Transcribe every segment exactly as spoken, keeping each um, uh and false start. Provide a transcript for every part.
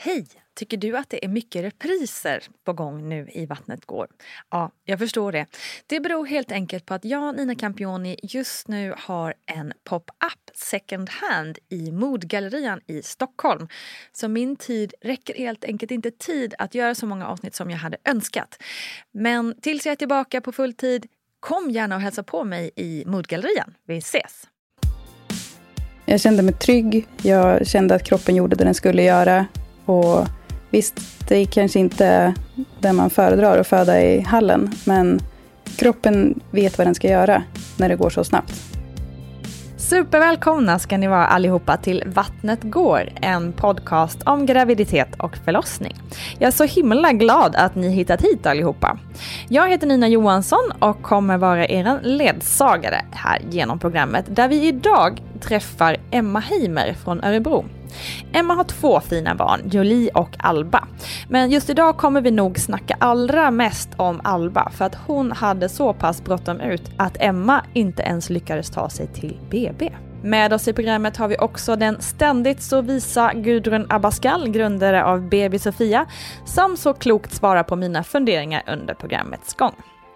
Hej! Tycker du att det är mycket repriser på gång nu i Vattnet går? Ja, jag förstår det. Det beror helt enkelt på att jag, Nina Campioni, just nu har en pop-up second hand i Modgallerian i Stockholm. Så min tid räcker helt enkelt inte tid att göra så många avsnitt som jag hade önskat. Men tills jag är tillbaka på full tid, kom gärna och hälsa på mig i Modgallerian. Vi ses! Jag kände mig trygg. Jag kände att kroppen gjorde det den skulle göra. Och visst, det är kanske inte där man föredrar att föda i hallen. Men kroppen vet vad den ska göra när det går så snabbt. Supervälkomna ska ni vara allihopa till Vattnet går, en podcast om graviditet och förlossning. Jag är så himla glad att ni hittat hit allihopa. Jag heter Nina Johansson och kommer vara er ledsagare här genom programmet, där vi idag träffar Emma Heimer från Örebro. Emma har två fina barn, Jolie och Alba. Men just idag kommer vi nog snacka allra mest om Alba, för att hon hade så pass bråttom ut att Emma inte ens lyckades ta sig till B B. Med oss i programmet har vi också den ständigt så visa Gudrun Abascal, grundare av Baby Sofia, som så klokt svarar på mina funderingar under programmets gång.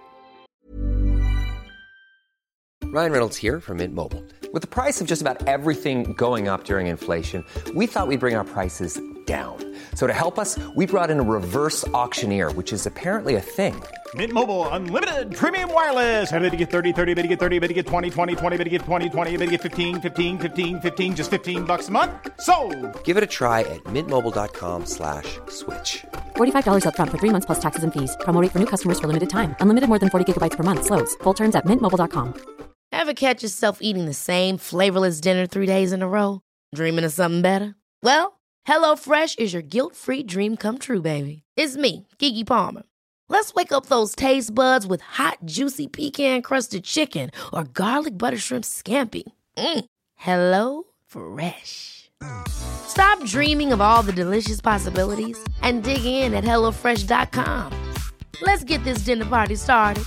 Ryan Reynolds here from Mint Mobile. With the price of just about everything going up during inflation, we thought we'd bring our prices down. So to help us, we brought in a reverse auctioneer, which is apparently a thing. Mint Mobile Unlimited Premium Wireless. How to get thirty, thirty, how to get thirty, how to get twenty, twenty, twenty, how to get twenty, twenty, how to get fifteen, fifteen, fifteen, fifteen, just fifteen bucks a month? Sold! Give it a try at mintmobile.com slash switch. forty-five dollars up front for three months plus taxes and fees. Promo rate for new customers for limited time. Unlimited more than forty gigabytes per month. Slows full terms at mint mobile dot com. Ever catch yourself eating the same flavorless dinner three days in a row? Dreaming of something better? Well, HelloFresh is your guilt-free dream come true, baby. It's me, Keke Palmer. Let's wake up those taste buds with hot, juicy pecan-crusted chicken or garlic butter shrimp scampi. Mm. Hello Fresh. Stop dreaming of all the delicious possibilities and dig in at hello fresh dot com. Let's get this dinner party started.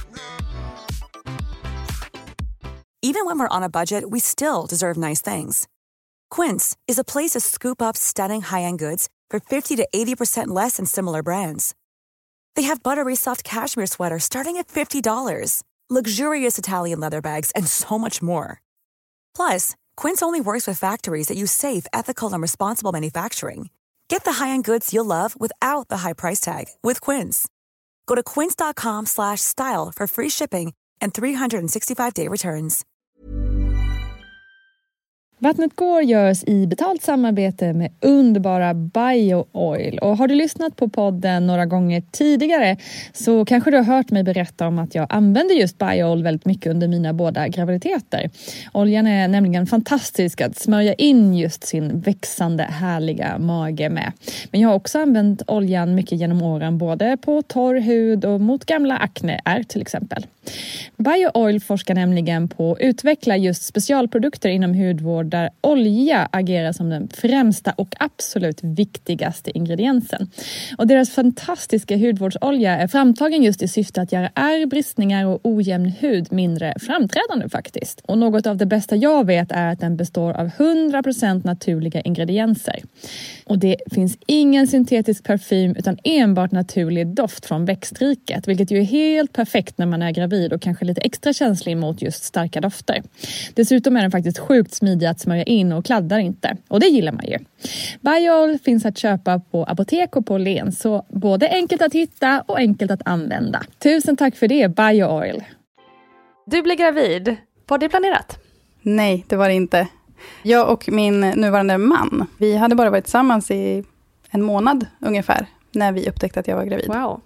Even when we're on a budget, we still deserve nice things. Quince is a place to scoop up stunning high-end goods for fifty to eighty percent less than similar brands. They have buttery soft cashmere sweaters starting at fifty dollars, luxurious Italian leather bags, and so much more. Plus, Quince only works with factories that use safe, ethical, and responsible manufacturing. Get the high-end goods you'll love without the high price tag with Quince. Go to quince dot com slash style for free shipping and three sixty-five day returns. Vattnet går görs i betalt samarbete med underbara BioOil. Och har du lyssnat på podden några gånger tidigare så kanske du har hört mig berätta om att jag använder just BioOil väldigt mycket under mina båda graviditeter. Oljan är nämligen fantastisk att smörja in just sin växande härliga mage med. Men jag har också använt oljan mycket genom åren, både på torr hud och mot gamla akneär till exempel. BioOil forskar nämligen på att utveckla just specialprodukter inom hudvård där olja agerar som den främsta och absolut viktigaste ingrediensen. Och deras fantastiska hudvårdsolja är framtagen just i syfte att göra ärr, bristningar och ojämn hud mindre framträdande faktiskt. Och något av det bästa jag vet är att den består av hundra procent naturliga ingredienser. Och det finns ingen syntetisk parfym utan enbart naturlig doft från växtriket, vilket ju är helt perfekt när man är gravid och kanske lite extra känslig mot just starka dofter. Dessutom är den faktiskt sjukt smidig att smörja in och kladdar inte. Och det gillar man ju. BioOil finns att köpa på apotek och på Len, så både enkelt att hitta och enkelt att använda. Tusen tack för det, BioOil. Du blev gravid. Var det planerat? Nej, det var det inte. Jag och min nuvarande man, vi hade bara varit tillsammans i en månad ungefär när vi upptäckte att jag var gravid. Wow.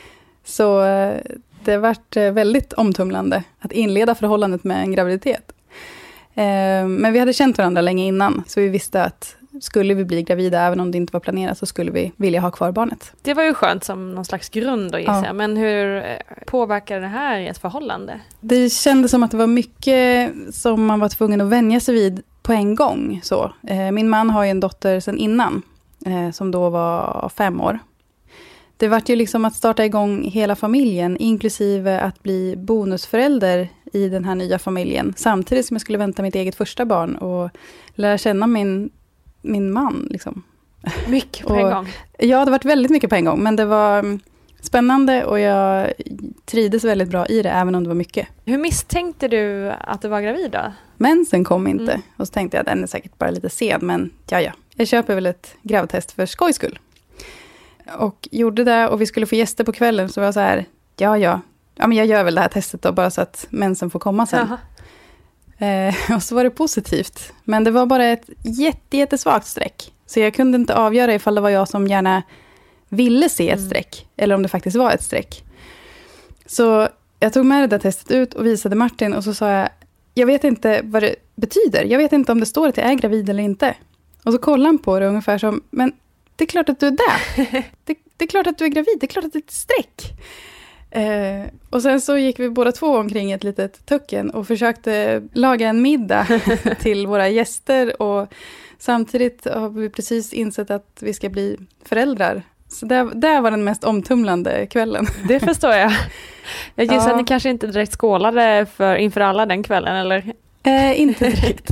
Så det har varit väldigt omtumlande att inleda förhållandet med en graviditet. Men vi hade känt varandra länge innan, så vi visste att skulle vi bli gravida, även om det inte var planerat, så skulle vi vilja ha kvar barnet. Det var ju skönt som någon slags grund att gissa. Ja. Men hur påverkar det här i ett förhållande? Det kändes som att det var mycket som man var tvungen att vänja sig vid på en gång. Så. Min man har ju en dotter sedan innan, som då var fem år. Det var ju liksom att starta igång hela familjen, inklusive att bli bonusförälder i den här nya familjen. Samtidigt som jag skulle vänta mitt eget första barn och lära känna min, min man. Liksom. Mycket på en gång. Ja, det har varit väldigt mycket på en gång. Men det var spännande och jag trivdes väldigt bra i det, även om det var mycket. Hur misstänkte du att du var gravid då? Mensen kom inte. Mm. Och så tänkte jag att den är säkert bara lite sen. Men ja, ja. Jag köper väl ett gravtest för skojs skull. Och gjorde det och vi skulle få gäster på kvällen. Så var jag så här, ja, ja. Ja, men jag gör väl det här testet då, bara så att mensen får komma sen. Eh, och så var det positivt. Men det var bara ett jätte, jättesvagt streck. Så jag kunde inte avgöra ifall det var jag som gärna ville se ett streck. Eller om det faktiskt var ett streck. Så jag tog med det där testet ut och visade Martin. Och så sa jag, jag vet inte vad det betyder. Jag vet inte om det står att jag är gravid eller inte. Och så kollade han på det ungefär som, men det är klart att du är där. Det, det är klart att du är gravid. Det är klart att det är ett streck. Eh, och sen så gick vi båda två omkring ett litet tucken och försökte laga en middag till våra gäster. Och samtidigt har vi precis insett att vi ska bli föräldrar. Så det, det var den mest omtumlande kvällen. Det förstår jag. Jag gissar Ja. att ni kanske inte direkt skålade för, inför alla den kvällen, eller? Eh, inte direkt.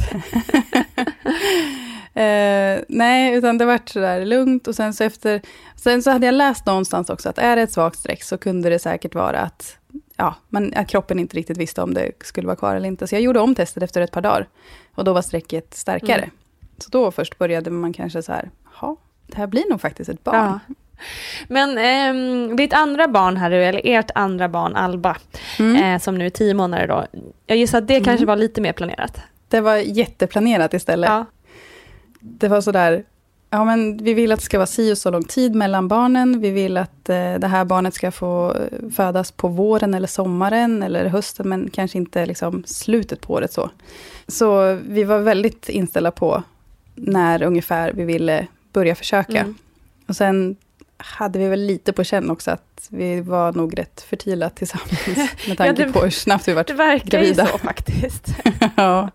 eh, nej, utan det var så där lugnt. Och sen så efter, sen så hade jag läst någonstans också att är det ett svagt streck så kunde det säkert vara att, ja, man, att kroppen inte riktigt visste om det skulle vara kvar eller inte. Så jag gjorde om testet efter ett par dagar. Och då var strecket starkare. Mm. Så då först började man kanske så här, ja, det här blir nog faktiskt ett barn. Ja. Men eh, ditt andra barn här, eller ert andra barn Alba, Mm. eh, som nu är tio månader då. Jag gissar att det Mm. kanske var lite mer planerat. Det var jätteplanerat istället. Ja. Det var så där, ja men vi vill att det ska vara si och så lång tid mellan barnen. Vi vill att eh, det här barnet ska få födas på våren eller sommaren eller hösten, men kanske inte liksom slutet på året så. Så vi var väldigt inställda på när ungefär vi ville börja försöka. Mm. Och sen hade vi väl lite på känn också att vi var nog rätt fertila tillsammans med tanke Ja, det, på hur snabbt vi varit det verkar gravida. ju så faktiskt. Ja.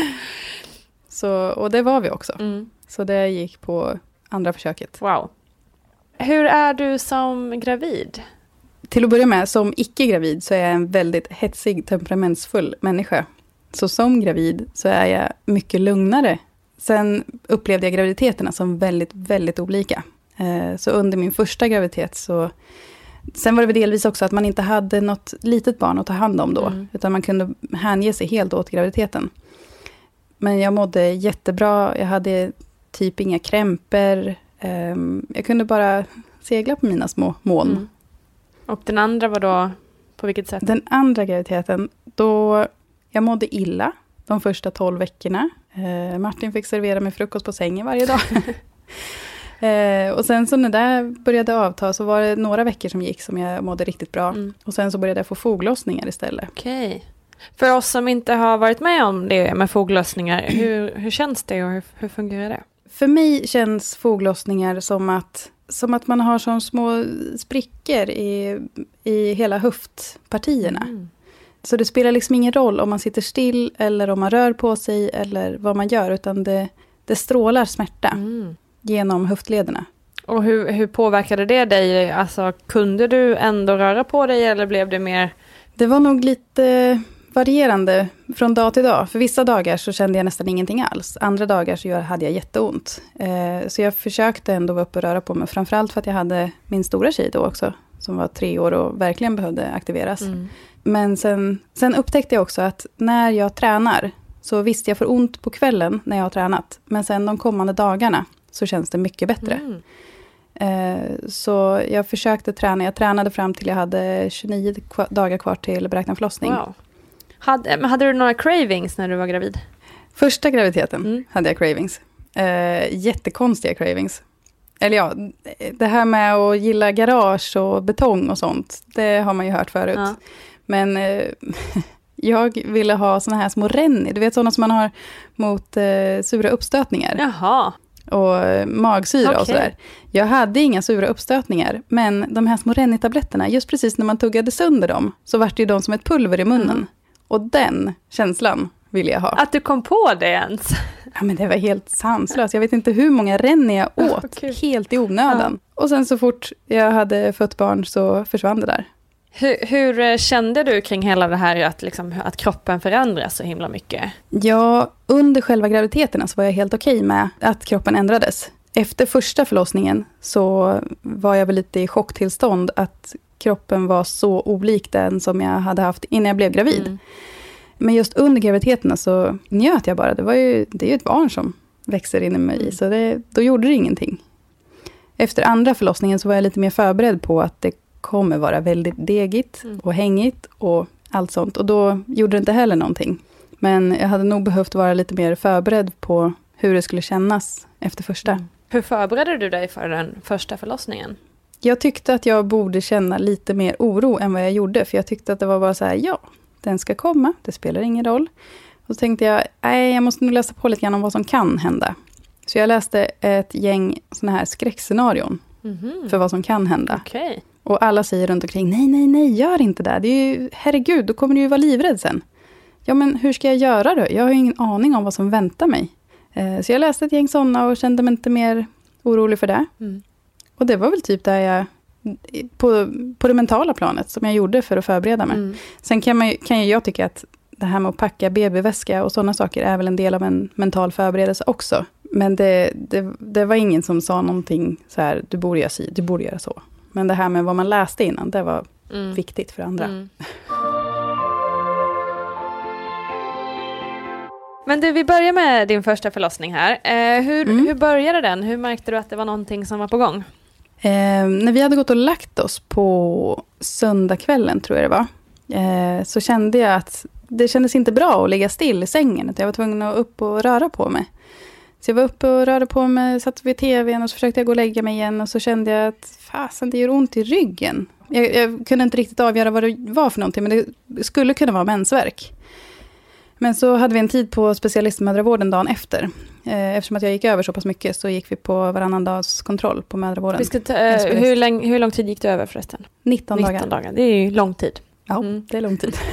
Så, och det var vi också. Mm. Så det gick på andra försöket. Wow. Hur är du som gravid? Till att börja med, som icke-gravid så är jag en väldigt hetsig, temperamentsfull människa. Så som gravid så är jag mycket lugnare. Sen upplevde jag graviditeterna som väldigt, väldigt olika. Så under min första graviditet så... Sen var det väl delvis också att man inte hade något litet barn att ta hand om då. Mm. Utan man kunde hänge sig helt åt graviditeten. Men jag mådde jättebra. Jag hade typ inga krämpor. Jag kunde bara segla på mina små moln. Mm. Och den andra var då, på vilket sätt? Den andra graviditeten, då jag mådde illa de första tolv veckorna. Eh, Martin fick servera mig frukost på sängen varje dag. eh, och sen så när det började avta så var det några veckor som gick som jag mådde riktigt bra. Mm. Och sen så började jag få foglossningar istället. Okej. För oss som inte har varit med om det med foglossningar, hur, hur känns det och hur, hur fungerar det? För mig känns foglossningar som att, som att man har som små sprickor i, i hela höftpartierna. Mm. Så det spelar liksom ingen roll om man sitter still eller om man rör på sig eller vad man gör. Utan det, det strålar smärta mm. genom höftlederna. Och hur, hur påverkade det dig? Alltså, kunde du ändå röra på dig eller blev det mer... Det var nog lite varierande från dag till dag. För vissa dagar så kände jag nästan ingenting alls. Andra dagar så hade jag jätteont. Eh, så jag försökte ändå vara uppe och röra på mig. Framförallt för att jag hade min stora tjej då också. Som var tre år och verkligen behövde aktiveras. Mm. Men sen, sen upptäckte jag också att när jag tränar så visst jag får ont på kvällen när jag har tränat. Men sen de kommande dagarna så känns det mycket bättre. Mm. Eh, så jag försökte träna. Jag tränade fram till jag hade tjugonio kvar, dagar kvar till beräknad förlossning. Wow. Hade, hade du några cravings när du var gravid? Första graviditeten mm. hade jag cravings. Eh, jättekonstiga cravings. Eller ja, det här med att gilla garage och betong och sånt. Det har man ju hört förut. Ja. Men eh, jag ville ha såna här små renni. Du vet sådana som man har mot eh, sura uppstötningar. Jaha. Och eh, magsyra okay. och sådär. Jag hade inga sura uppstötningar. Men de här små renni-tabletterna, just precis när man tuggade sönder dem, så var det ju de som ett pulver i munnen. Mm. Och den känslan vill jag ha. Att du kom på det ens? Ja, men det var helt sanslöst. Jag vet inte hur många renni jag åt. Okay. Helt i onödan. Ja. Och sen så fort jag hade fött barn så försvann det där. Hur, hur kände du kring hela det här att, liksom, att kroppen förändras så himla mycket? Ja, under själva graviditeterna så var jag helt okej med att kroppen ändrades. efter första förlossningen så var jag väl lite i chocktillstånd att kroppen var så olik den som jag hade haft innan jag blev gravid. Mm. Men just under graviditeten så njöt jag bara. Det, var ju, det är ju ett barn som växer in i mig, mm. så det, då gjorde det ingenting. Efter andra förlossningen så var jag lite mer förberedd på att det kommer vara väldigt degigt mm. och hängigt och allt sånt. Och då gjorde det inte heller någonting. Men jag hade nog behövt vara lite mer förberedd på hur det skulle kännas efter första. Mm. Hur förberedde du dig för den första förlossningen? Jag tyckte att jag borde känna lite mer oro än vad jag gjorde. För jag tyckte att det var bara så här, ja, den ska komma. Det spelar ingen roll. Och så tänkte jag, nej, jag måste nog läsa på lite grann om vad som kan hända. Så jag läste ett gäng såna här skräckscenarion mm-hmm. för vad som kan hända. Okay. Och alla säger runt omkring, nej, nej, nej, gör inte det. Det är ju, herregud, då kommer du ju vara livrädd sen. Ja, men hur ska jag göra då? Jag har ju ingen aning om vad som väntar mig. Eh, så jag läste ett gäng sådana och kände mig inte mer orolig för det. Mm. Och det var väl typ där jag, på, på det mentala planet, som jag gjorde för att förbereda mig. Mm. Sen kan, man, kan ju jag tycka att det här med att packa babyväska och sådana saker är väl en del av en mental förberedelse också. Men det, det, det var ingen som sa någonting så här, du borde göra si, du borde göra så. Men det här med vad man läste innan, det var mm. viktigt för andra. Mm. Men du, vi börjar med din första förlossning här. Eh, hur, mm. hur började den? Hur märkte du att det var någonting som var på gång? Eh, när vi hade gått och lagt oss på söndagskvällen, tror jag det var, eh, så kände jag att det kändes inte bra att ligga still i sängen. Att jag var tvungen att upp och röra på mig. Så jag var uppe och rörde på mig, satt vid tvn och så försökte jag gå och lägga mig igen. Och så kände jag att fasen, det gör ont i ryggen. Jag, jag kunde inte riktigt avgöra vad det var för någonting, men det skulle kunna vara mensvärk. Men så hade vi en tid på specialistmödravården dagen efter. Eh, eftersom att jag gick över så pass mycket så gick vi på varannan dags kontroll på mödravården. Vi ska ta, eh, hur, lång, hur lång tid gick du över förresten? nitton dagar. nitton dagar, det är ju lång tid. Ja, mm. det är lång tid.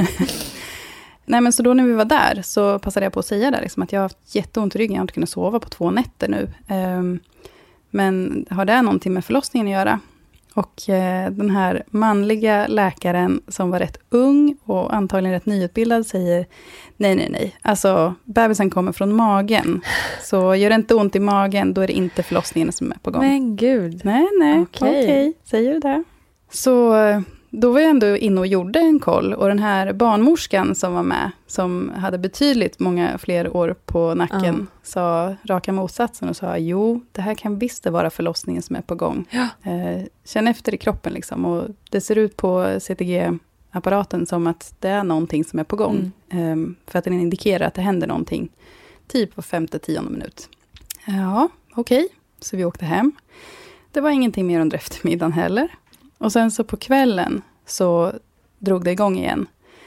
Nej, men så då när vi var där så passade jag på att säga där liksom, att jag har haft jätteont i ryggen. Jag har inte kunnat sova på två nätter nu. Um, men har det någonting med förlossningen att göra? Och uh, den här manliga läkaren som var rätt ung och antagligen rätt nyutbildad säger nej, nej, nej. Alltså, bebisen kommer från magen. Så gör det inte ont i magen, då är det inte förlossningen som är på gång. Men gud. Nej, nej, okej. Okay. Okay. Säger du det? Så... Då var jag ändå inne och gjorde en koll. Och den här barnmorskan som var med, som hade betydligt många fler år på nacken, mm. sa raka motsatsen och sa, jo, det här kan visst vara förlossningen som är på gång. Ja. Eh, känn efter i kroppen liksom. Och det ser ut på C T G-apparaten som att det är någonting som är på gång. Mm. Eh, för att den indikerar att det händer någonting. Typ var femte, tionde minut. Ja, okej. Okay. Så vi åkte hem. Det var ingenting mer under eftermiddagen heller. Och sen så på kvällen så drog det igång igen.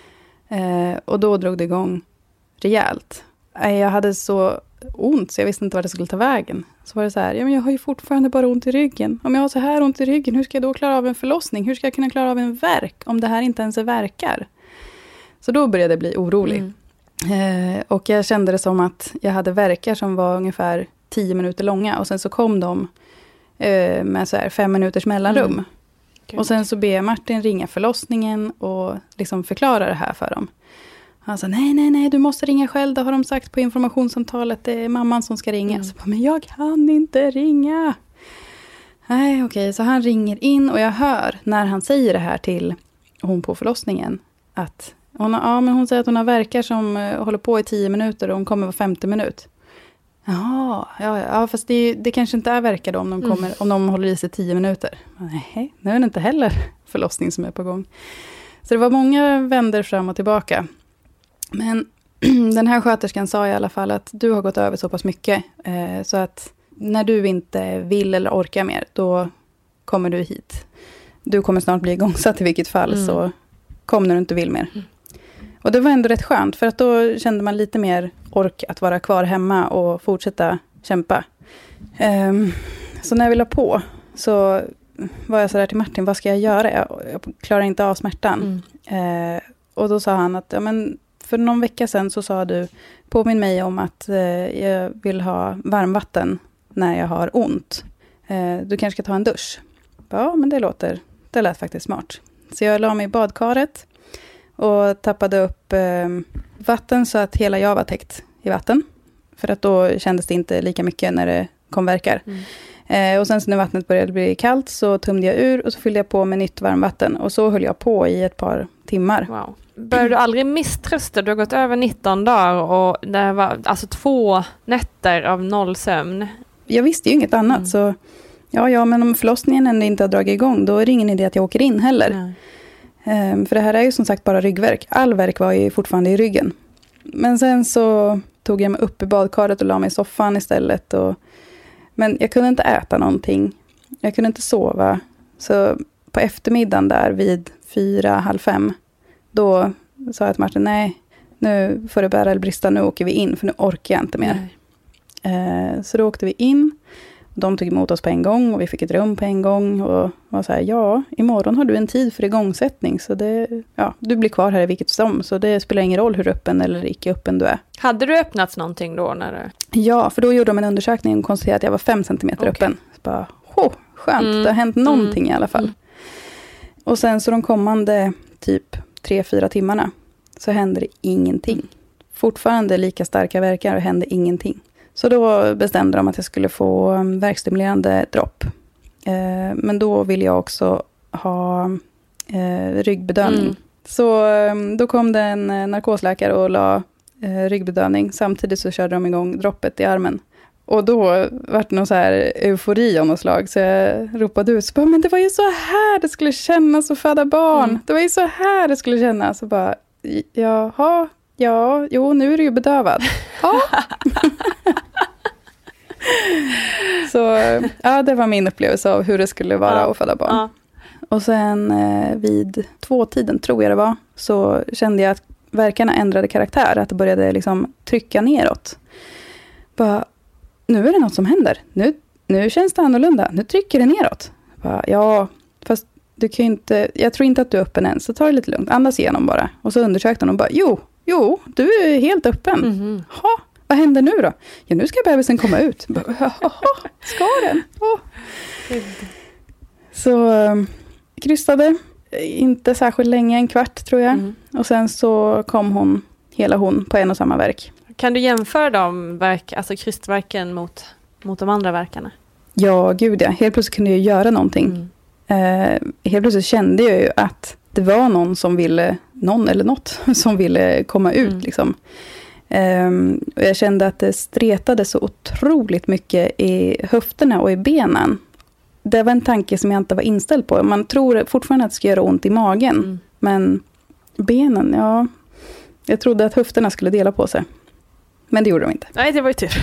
Eh, och då drog det igång rejält. Eh, jag hade så ont så jag visste inte vart det skulle ta vägen. Så var det så här, ja men jag har ju fortfarande bara ont i ryggen. Om jag har så här ont i ryggen, hur ska jag då klara av en förlossning? Hur ska jag kunna klara av en värk om det här inte ens är verkar? Så då började jag bli orolig. Mm. Eh, och jag kände det som att jag hade verkar som var ungefär tio minuter långa. Och sen så kom de eh, med så här fem minuters mellanrum. Mm. Och sen så ber Martin ringa förlossningen och liksom förklara det här för dem. Han sa, nej, nej, nej, du måste ringa själv. Det har de sagt på informationssamtalet. Det är mamman som ska ringa. Mm. Så, men jag kan inte ringa. Nej, okej. Okay. Så han ringer in och jag hör när han säger det här till hon på förlossningen. Att hon, har, ja, men hon säger att hon har verkar som uh, håller på i tio minuter och hon kommer var femte minut. Jaha, ja, ja, fast det, det kanske inte är verkar då om de, kommer, mm. om de håller i sig tio minuter. Nej, nu är det inte heller förlossning som är på gång. Så det var många vänder fram och tillbaka. Men den här sköterskan sa i alla fall att du har gått över så pass mycket. Eh, så att när du inte vill eller orkar mer, då kommer du hit. Du kommer snart bli igångsatt i vilket fall, mm. så kom när du inte vill mer. Mm. Och det var ändå rätt skönt, för att då kände man lite mer ork att vara kvar hemma och fortsätta kämpa. Um, så när vi la på så var jag så där till Martin, vad ska jag göra? Jag, jag klarar inte av smärtan. Mm. Uh, och då sa han att ja, men för någon vecka sedan så sa du, påminn mig om att uh, jag vill ha varmvatten när jag har ont. Uh, du kanske ska ta en dusch. Ja, men det låter, det lät faktiskt smart. Så jag la mig i badkaret och tappade upp eh, vatten så att hela jag var täckt i vatten. För att då kändes det inte lika mycket när det kom verkar. Mm. Eh, och sen så när vattnet började bli kallt så tömde jag ur och så fyllde jag på med nytt varmvatten. Och så höll jag på i ett par timmar. Wow. Började du aldrig misströsta? Du har gått över nitton dagar och det var alltså två nätter av noll sömn. Jag visste ju inget annat, mm. så ja, ja, men om förlossningen ändå inte har dragit igång, då är det ingen idé att jag åker in heller. Um, för det här är ju som sagt bara ryggvärk. All värk var ju fortfarande i ryggen. Men sen så tog jag mig upp i badkaret och la mig i soffan istället. Och, men jag kunde inte äta någonting. Jag kunde inte sova. Så på eftermiddagen där vid fyra, halv fem, då sa jag till Martin, nej, nu får det bära eller brista, nu åker vi in, för nu orkar jag inte mer. Uh, så då åkte vi in. De tog emot oss på en gång och vi fick ett rum på en gång och var så här, ja, imorgon har du en tid för igångsättning, så det, ja, du blir kvar här i vilket som, så det spelar ingen roll hur öppen eller icke öppen du är. Hade du öppnats någonting då? När du... Ja, för då gjorde de en undersökning och konstaterade att jag var fem centimeter okay. öppen. Så bara, oh, skönt, mm. det har hänt någonting mm. i alla fall. Mm. Och sen så de kommande typ tre, fyra timmarna så hände det ingenting. Mm. Fortfarande lika starka verkar och hände ingenting. Så då bestämde de att jag skulle få värkstimulerande dropp. Eh, men då ville jag också ha eh, ryggbedövning. Mm. Så eh, då kom det en narkosläkare och la eh, ryggbedövning. Samtidigt så körde de igång droppet i armen. Och då var det någon så här eufori av något slag. Så jag ropade ut, så bara, men det var ju så här det skulle kännas att föda barn. Mm. Det var ju så här det skulle kännas. Så bara, jaha, ja, jo, nu är du ju bedövad. Ja. Så ja, det var min upplevelse av hur det skulle vara ja. att föda barn. Ja. Och sen eh, vid tvåtiden, tror jag det var, så kände jag att verkarna ändrade karaktär. Att det började liksom trycka neråt. Bara, nu är det något som händer. Nu, nu känns det annorlunda. Nu trycker det neråt. Bara, ja, fast du kan ju inte, jag tror inte att du är öppen än. Så ta det lite lugnt. Andas igenom bara. Och så undersökte hon och bara, jo, jo, du är helt öppen. Mm-hmm. Ha. Vad händer nu då? Ja, nu ska bebisen komma ut. Ska den? Oh. Så krystade. Inte särskilt länge, en kvart tror jag. Mm. Och sen så kom hon, hela hon, på en och samma verk. Kan du jämföra de verk, alltså krystverken mot, mot de andra verkarna? Ja, gud ja. Helt plötsligt kunde jag göra någonting. Mm. Eh, helt plötsligt kände jag ju att det var någon som ville, någon eller något som ville komma ut mm. liksom. Um, och jag kände att det stretade så otroligt mycket i höfterna och i benen. Det var en tanke som jag inte var inställd på. Man tror fortfarande att det ska göra ont i magen. Mm. Men benen, ja. Jag trodde att höfterna skulle dela på sig. Men det gjorde de inte. Nej, det var ju tur.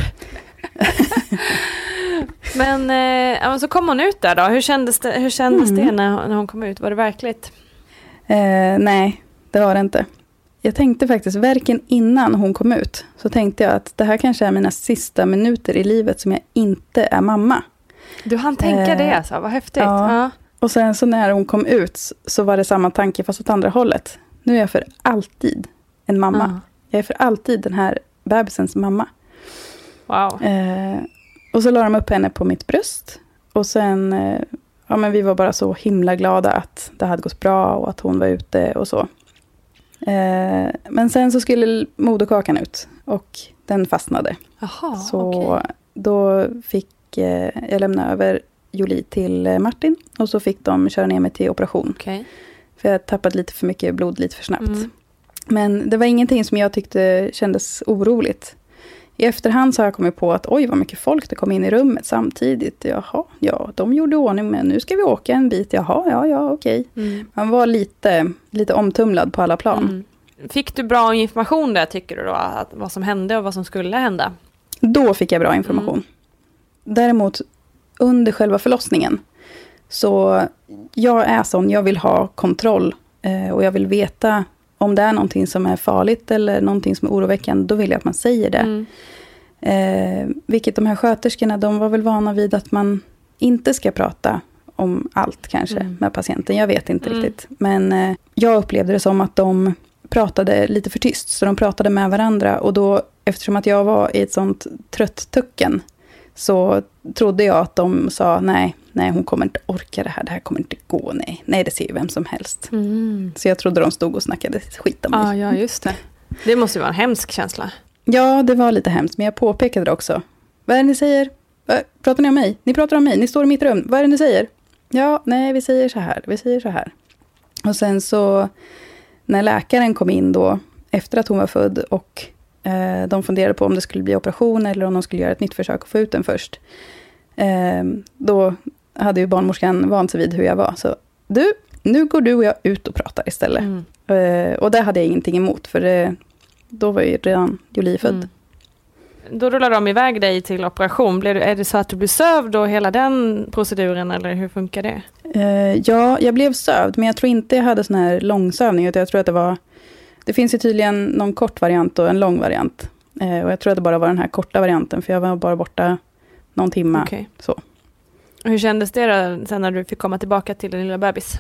Men eh, så kom hon ut där då. Hur kändes det, hur kändes mm. det när, när hon kom ut? Var det verkligt? Eh, nej, det var det inte. Jag tänkte faktiskt, verken innan hon kom ut, så tänkte jag att det här kanske är mina sista minuter i livet som jag inte är mamma. Du hann tänka eh, det alltså, vad häftigt. Ja. Ja. Och sen så när hon kom ut så var det samma tanke fast åt andra hållet. Nu är jag för alltid en mamma. Mm. Jag är för alltid den här bebisens mamma. Wow. Eh, och så la de upp henne på mitt bröst. Och sen, eh, ja men vi var bara så himla glada att det hade gått bra och att hon var ute och så. Eh, men sen så skulle moderkakan ut och den fastnade. Aha, så okay. Då fick eh, jag lämna över Jolie till Martin och så fick de köra ner mig till operation. Okay. För jag tappade lite för mycket blod lite för snabbt. Mm. Men det var ingenting som jag tyckte kändes oroligt. I efterhand så har jag kommit på att oj vad mycket folk det kom in i rummet samtidigt. Jaha, ja, de gjorde ordning med nu ska vi åka en bit. Jaha, ja, ja, okej. Mm. Man var lite, lite omtumlad på alla plan. Mm. Fick du bra information där tycker du då? Att vad som hände och vad som skulle hända? Då fick jag bra information. Mm. Däremot under själva förlossningen så jag är sån, jag vill ha kontroll eh, och jag vill veta om det är någonting som är farligt eller någonting som är oroväckande, då vill jag att man säger det. Mm. Eh, vilket de här sköterskorna, de var väl vana vid att man inte ska prata om allt kanske mm. med patienten. Jag vet inte mm. riktigt. Men eh, jag upplevde det som att de pratade lite för tyst. Så de pratade med varandra och då, eftersom att jag var i ett sånt trött tucken, så trodde jag att de sa nej, nej hon kommer inte orka det här, det här kommer inte gå, nej. Nej, det ser ju vem som helst. Mm. Så jag trodde de stod och snackade skit om mig. Ah, ja, just det. Det måste ju vara en hemsk känsla. Ja, det var lite hemskt, men jag påpekade det också. Vad är det ni säger? Pratar ni om mig? Ni pratar om mig. Ni står i mitt rum. Vad är det ni säger? Ja, nej, vi säger så här. Vi säger så här. Och sen så när läkaren kom in då efter att hon var född och eh, de funderade på om det skulle bli operation eller om de skulle göra ett nytt försök att få ut den först. Eh, då hade ju barnmorskan vant sig vid hur jag var. Så du, nu går du och jag ut och pratar istället. Mm. Eh, och det hade jag ingenting emot för det, då var ju redan Jolie född. Mm. Då rullar de iväg dig till operation. Blir du, är det så att du blir sövd och hela den proceduren eller hur funkar det? Uh, ja, jag blev sövd men jag tror inte jag hade sån här långsövning utan jag tror att det var, det finns ju tydligen någon kort variant och en lång variant. Uh, och jag tror att det bara var den här korta varianten för jag var bara borta någon timme. Okay. Så. Och hur kändes det då sen när du fick komma tillbaka till din lilla bebis?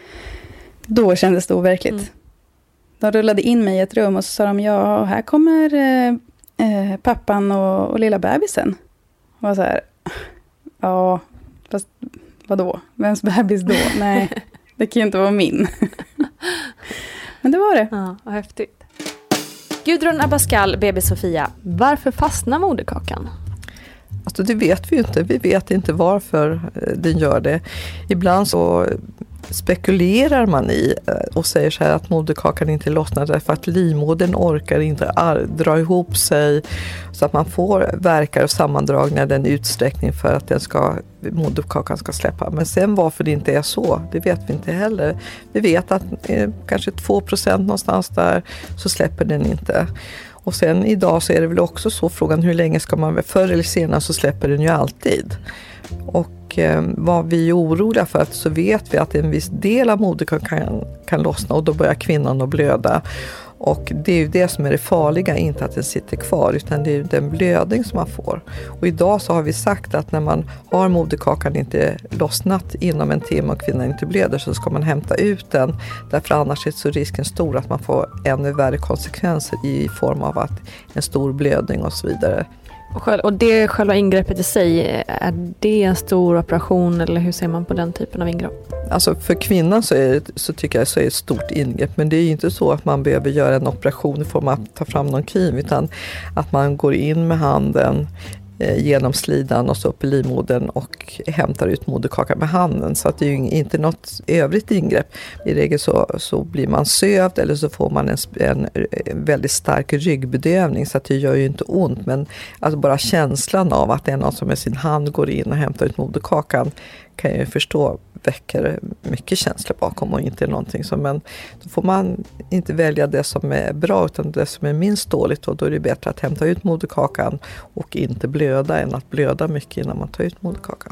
Då kändes det overkligt. Mm. De rullade in mig i ett rum och så sa de, ja här kommer uh, uh, pappan och, och lilla bebisen. Och så här, ja fast vadå? Vems bebis då? Nej, det kan ju inte vara min. Men det var det. Ja, vad häftigt. Gudrun Abascal, bebis Sofia. Varför fastnar moderkakan? Alltså det vet vi ju inte. Vi vet inte varför den gör det. Ibland så spekulerar man i och säger så här att moderkakan inte lossnar därför att livmodern orkar inte dra ihop sig så att man får värkar och sammandragningar den utsträckning för att den ska, moderkakan ska släppa. Men sen varför det inte är så, det vet vi inte heller. Vi vet att eh, kanske två procent någonstans där så släpper den inte. Och sen idag så är det väl också så frågan hur länge ska man, förr eller senare så släpper den ju alltid. Och eh, vad vi är oroliga för att så vet vi att en viss del av moderkakan kan, kan lossna och då börjar kvinnan att blöda. Och det är ju det som är det farliga, inte att den sitter kvar utan det är ju den blödning som man får. Och idag så har vi sagt att när man har moderkakan inte lossnat inom en timme och kvinnan inte blöder så ska man hämta ut den. Därför annars är så risken stor att man får ännu värre konsekvenser i form av att en stor blödning och så vidare. Och det själva ingreppet i sig, är det en stor operation eller hur ser man på den typen av ingrepp? Alltså för kvinnan så, är det, så tycker jag så är det ett stort ingrepp. Men det är ju inte så att man behöver göra en operation i form av att ta fram någon kim. Utan att man går in med handen eh, genom slidan och så upp i livmodern och hämtar ut moderkakan med handen. Så att det är ju inte något övrigt ingrepp. I regel så, så blir man sövd eller så får man en, en, en väldigt stark ryggbedövning. Så att det gör ju inte ont. Men alltså bara känslan av att det är någon som med sin hand går in och hämtar ut moderkakan kan jag ju förstå väcker mycket känslor bakom och inte någonting som, men då får man inte välja det som är bra utan det som är minst dåligt och då är det bättre att hämta ut moderkakan och inte blöda än att blöda mycket innan man tar ut moderkakan.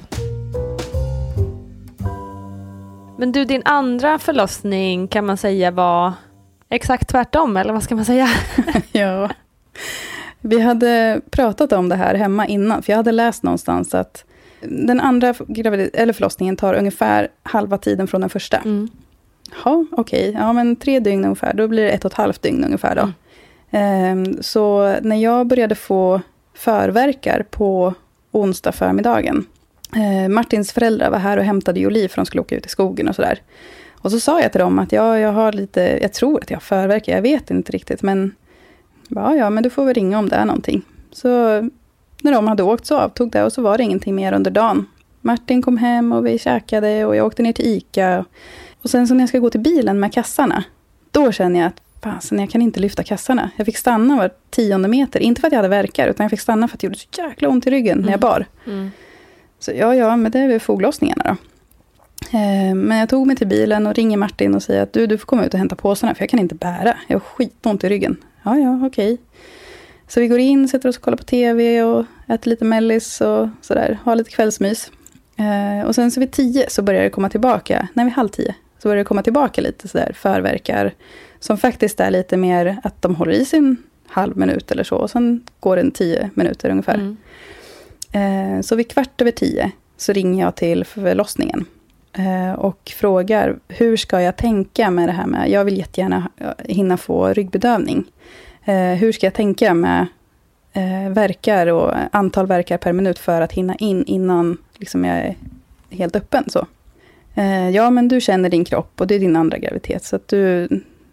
Men du, din andra förlossning kan man säga var exakt tvärtom eller vad ska man säga? Ja, vi hade pratat om det här hemma innan för jag hade läst någonstans att den andra gravid- eller förlossningen tar ungefär halva tiden från den första. Mm. Ja, okej. Okay. Ja, men tre dygn ungefär. Då blir det ett och ett halvt dygn ungefär då. Mm. Um, så när jag började få förverkar på onsdag förmiddagen. Uh, Martins föräldrar var här och hämtade Jolie för de skulle åka ut i skogen och sådär. Och så sa jag till dem att ja, jag har lite, jag tror att jag har förverkar. Jag vet inte riktigt, men ja, ja, men du får väl ringa om det är någonting. Så när de hade åkt så avtog det och så var det ingenting mer under dagen. Martin kom hem och vi käkade och jag åkte ner till Ica. Och sen så när jag ska gå till bilen med kassarna, då känner jag att fasen, jag kan inte lyfta kassarna. Jag fick stanna var tionde meter. Inte för att jag hade värkar utan jag fick stanna för att det gjorde så jäkla ont i ryggen mm. när jag bar. Mm. Så ja, ja, men det är väl foglossningarna då. Eh, men jag tog mig till bilen och ringer Martin och säger att du, du får komma ut och hämta påsarna för jag kan inte bära. Jag har skitont i ryggen. Ja, ja, okej. Okay. Så vi går in, sätter oss och kollar på tv och äter lite mellis och sådär. Har lite kvällsmys. Eh, och sen så vid tio så börjar det komma tillbaka. Nej, vid halv tio. Så börjar det komma tillbaka lite sådär förverkar. Som faktiskt är lite mer att de håller i sin halv minut eller så. Och sen går det en tio minuter ungefär. Mm. Eh, så vid kvart över tio så ringer jag till förlossningen. Eh, och frågar hur ska jag tänka med det här med. Jag vill jättegärna hinna få ryggbedövning. Eh, hur ska jag tänka med eh, verkar och antal verkar per minut för att hinna in innan liksom, jag är helt öppen så. Eh, ja, men du känner din kropp och det är din andra graviditet så att du,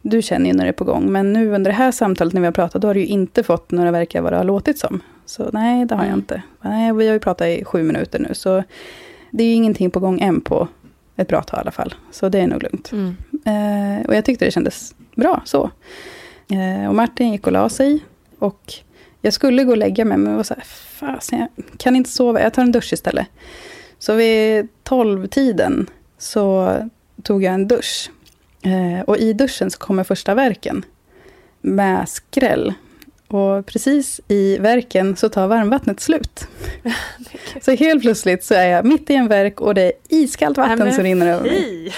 du känner ju när det är på gång. Men nu under det här samtalet när vi har pratat, då har du ju inte fått några verkar vad det har låtit som. Så nej, det har jag inte. Nej, vi har ju pratat i sju minuter nu. Så det är ju ingenting på gång än på ett bra tag i alla fall. Så det är nog lugnt. Mm. Eh, och jag tyckte det kändes bra så. Eh, och Martin gick och la sig. Och jag skulle gå och lägga mig, men jag var så här, fasen, jag kan inte sova. Jag tar en dusch istället. Så vid tolv-tiden så tog jag en dusch. Eh, och i duschen så kommer första verken med skräll. Och precis i verken så tar varmvattnet slut. Så helt plötsligt så är jag mitt i en verk och det är iskallt vatten Nej, som rinner över mig.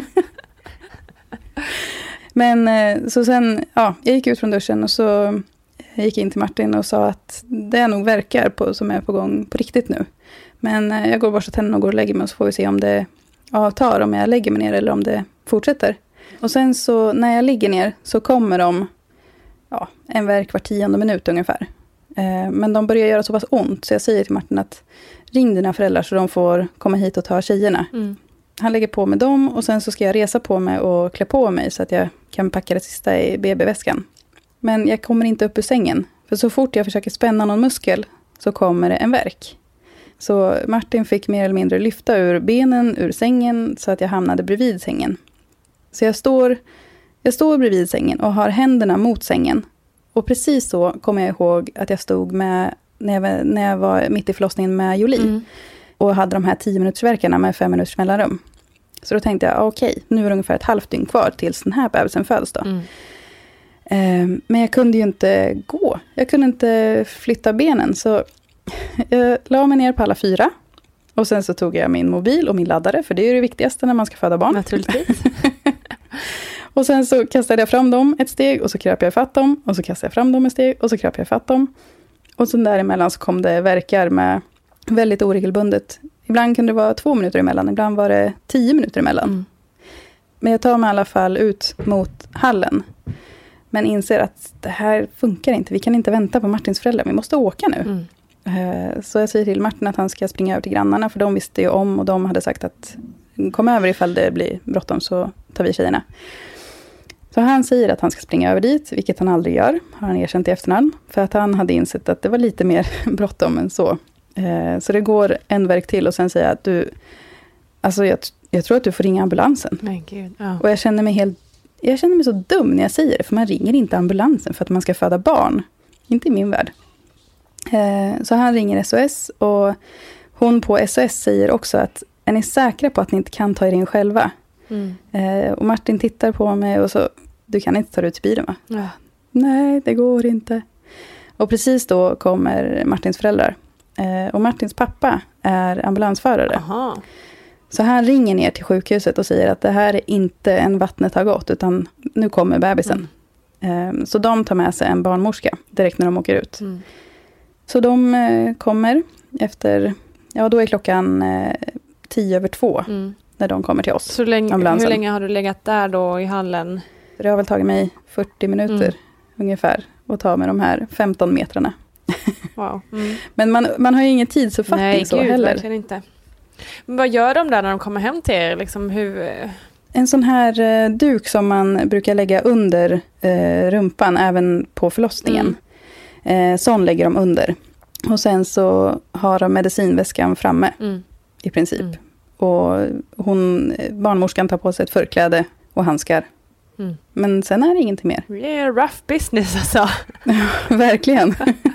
Men så sen, ja, jag gick ut från duschen och så gick in till Martin och sa att det är nog verkar på, som är på gång på riktigt nu. Men jag går och borstar tänderna och går och lägger mig och så får vi se om det avtar, om jag lägger mig ner eller om det fortsätter. Och sen så när jag ligger ner så kommer de ja, en verk var tionde minut ungefär. Eh, men de börjar göra så pass ont så jag säger till Martin att ring dina föräldrar så de får komma hit och ta tjejerna. Mm. Han lägger på med dem och sen så ska jag resa på mig och klä på mig så att jag kan packa det sista i B B-väskan. Men jag kommer inte upp ur sängen. För så fort jag försöker spänna någon muskel så kommer det en verk. Så Martin fick mer eller mindre lyfta ur benen ur sängen så att jag hamnade bredvid sängen. Så jag står, jag står bredvid sängen och har händerna mot sängen. Och precis så kommer jag ihåg att jag stod med, när jag var, när jag var mitt i förlossningen med Jolie. Mm. Och hade de här tio minutersverkarna med fem minuters mellanrum. Så då tänkte jag, okej, okay, nu är det ungefär ett halvt dygn kvar tills den här bebisen föds då. Mm. Um, men jag kunde ju inte gå. Jag kunde inte flytta benen. Så jag la mig ner på alla fyra. Och sen så tog jag min mobil och min laddare. För det är ju det viktigaste när man ska föda barn. Naturligtvis. Och sen så kastade jag fram dem ett steg. Och så kröp jag ifatt dem. Och så kastade jag fram dem ett steg. Och så kröp jag ifatt dem. Och sen däremellan så kom det verkar med väldigt oregelbundet. Ibland kunde det vara två minuter emellan. Ibland var det tio minuter emellan. Mm. Men jag tar mig i alla fall ut mot hallen. Men inser att det här funkar inte. Vi kan inte vänta på Martins föräldrar. Vi måste åka nu. Mm. Så jag säger till Martin att han ska springa över till grannarna. För de visste ju om och de hade sagt att kom över ifall det blir bråttom så tar vi tjejerna. Så han säger att han ska springa över dit. Vilket han aldrig gör. Har han erkänt i efterhand. För att han hade insett att det var lite mer bråttom än så. Så det går en verk till och sen säger jag att du... Alltså jag, jag tror att du får ringa ambulansen. Men Gud, ja. Och jag känner mig helt... Jag känner mig så dum när jag säger det. För man ringer inte ambulansen för att man ska föda barn. Inte i min värld. Eh, så han ringer S O S. Och hon på S O S säger också att är ni säkra på att ni inte kan ta er in själva? Mm. Eh, och Martin tittar på mig och så, du kan inte ta dig ut till bilen va? Ja. Nej, det går inte. Och precis då kommer Martins föräldrar. Eh, och Martins pappa är ambulansförare. Aha. Så han ringer ner till sjukhuset och säger att det här är inte en vattnet har gått utan nu kommer bebisen. Mm. Så de tar med sig en barnmorska direkt när de åker ut. Mm. Så de kommer efter, ja då är klockan tio över två mm. när de kommer till oss. Så länge, hur länge har du legat där då i hallen? Det har väl tagit mig fyrtio minuter mm. ungefär att ta med de här femton metrarna. Wow. Mm. Men man, man har ju ingen tidsuppfattning Nej, så gud, heller. Verkligen inte. Men vad gör de där när de kommer hem till er? Liksom hur... En sån här eh, duk som man brukar lägga under eh, rumpan även på förlossningen. Mm. Eh, sån lägger de under. Och sen så har de medicinväskan framme mm. i princip. Mm. Och hon, barnmorskan tar på sig ett förkläde och handskar. Mm. Men sen är det ingenting mer. Det är rough business alltså. Verkligen.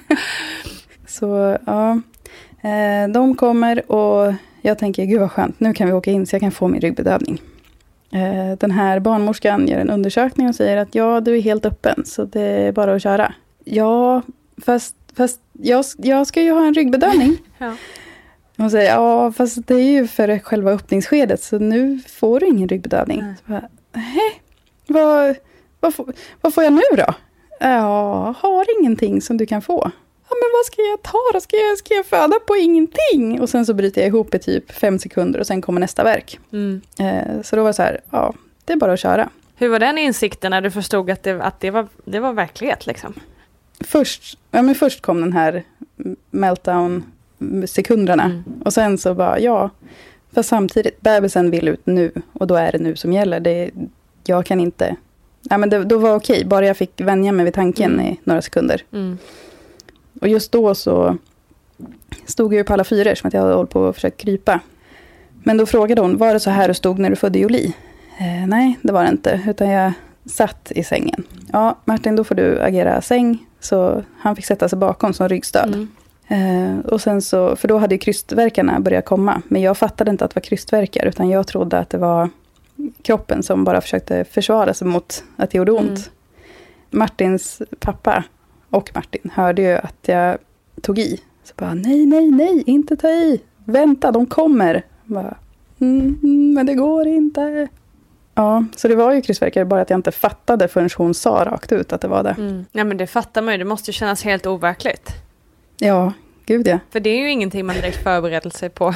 Så ja, eh, de kommer och jag tänker, gud vad skönt, nu kan vi åka in så jag kan få min ryggbedövning. Eh, den här barnmorskan gör en undersökning och säger att ja, du är helt öppen så det är bara att köra. Ja, fast, fast jag, jag ska ju ha en ryggbedövning. Ja. Hon säger, ja fast det är ju för själva öppningsskedet så nu får du ingen ryggbedövning. Mm. Så bara, hej, vad, vad, får, vad får jag nu då? Ja, har ingenting som du kan få. Ja, men vad ska jag ta då? Ska jag, ska jag föda på ingenting? Och sen så bryter jag ihop i typ fem sekunder och sen kommer nästa verk. Mm. Eh, så då var det så här, ja, det är bara att köra. Hur var den insikten när du förstod att det, att det, var, det var verklighet liksom? Först, ja, men först kom den här meltdown-sekunderna. Mm. Och sen så bara, ja, för samtidigt, bebisen vill ut nu. Och då är det nu som gäller. Det, jag kan inte ja, men det, då var okej. Bara jag fick vänja mig vid tanken mm. i några sekunder. Mm. Och just då så stod jag ju på alla fyra som att jag hade hållit på att försöka krypa. Men då frågade hon, var det så här du stod när du födde Jolie? Eh, nej, det var det inte. Utan jag satt i sängen. Ja, Martin, då får du agera säng. Så han fick sätta sig bakom som ryggstöd. Mm. Eh, och sen så, för då hade ju krystvärkarna börjat komma. Men jag fattade inte att det var krystvärkar. Utan jag trodde att det var kroppen som bara försökte försvara sig mot att det gjorde ont. Mm. Martins pappa och Martin hörde ju att jag tog i. Så bara, nej, nej, nej, inte ta i. Vänta, de kommer. Bara, mm, mm, men det går inte. Ja, så det var ju krystvärkar, bara att jag inte fattade förrän hon sa rakt ut att det var det. Mm. Ja, men det fattar man ju. Det måste ju kännas helt overkligt. Ja, gud ja. För det är ju ingenting man direkt förbereder sig på.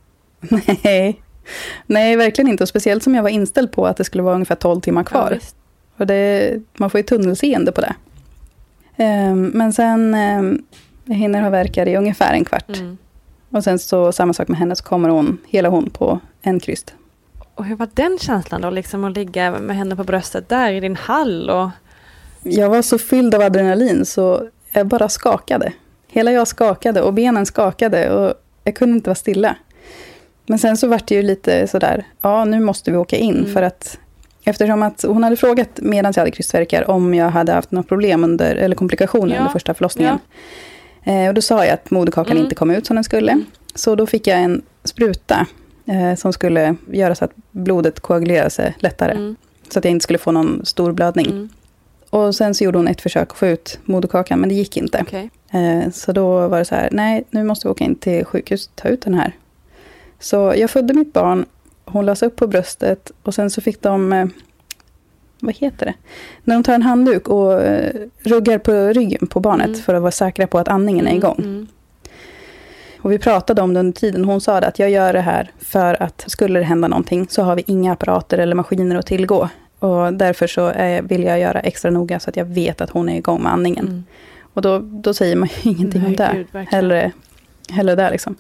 Nej, nej, verkligen inte. Och speciellt som jag var inställd på att det skulle vara ungefär tolv timmar kvar. Ja, och det, man får ju tunnelseende på det. Um, men sen um, jag hinner ha verkar i ungefär en kvart. Mm. Och sen så samma sak med henne, så kommer hon, hela hon på en kryst. Och hur var den känslan då? Liksom att ligga med henne på bröstet där i din hall? Och... Jag var så fylld av adrenalin så jag bara skakade. Hela jag skakade och benen skakade och jag kunde inte vara stilla. Men sen så var det ju lite sådär, ja nu måste vi åka in. Mm. För att eftersom att hon hade frågat medan jag hade krystvärkar om jag hade haft något problem under, eller komplikationer ja. under första förlossningen. Ja. Eh, och då sa jag att moderkakan mm. inte kom ut som den skulle. Mm. Så då fick jag en spruta eh, som skulle göra så att blodet koagulerade sig lättare. Mm. Så att jag inte skulle få någon stor blödning. Mm. Och sen så gjorde hon ett försök att få ut moderkakan, men det gick inte. Okay. Eh, så då var det så här, nej nu måste vi åka in till sjukhus och ta ut den här. Så jag födde mitt barn, hon lades upp på bröstet och sen så fick de, eh, vad heter det? När de tar en handduk och eh, ruggar på ryggen på barnet mm. för att vara säkra på att andningen är igång. Mm. Och vi pratade om det under tiden. Hon sa att jag gör det här för att skulle det hända någonting så har vi inga apparater eller maskiner att tillgå. Och därför så är, vill jag göra extra noga så att jag vet att hon är igång med andningen. Mm. Och då, då säger man ju ingenting Nej, om det. Gud, hellre, hellre där liksom.